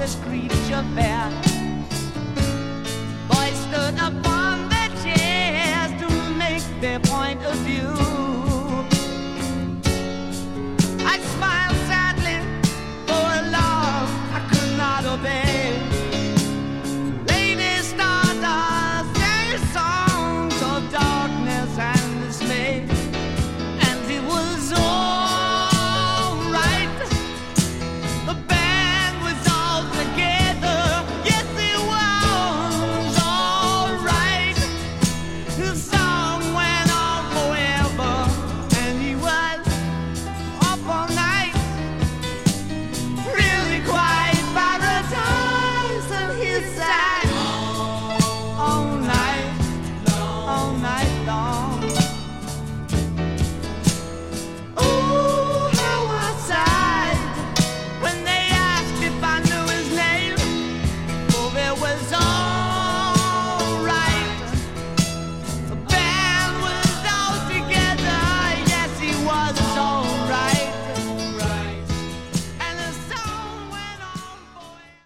this creature fair. Boys stood upon their chairs to make their point of view. I smiled sadly, for a love I could not obey.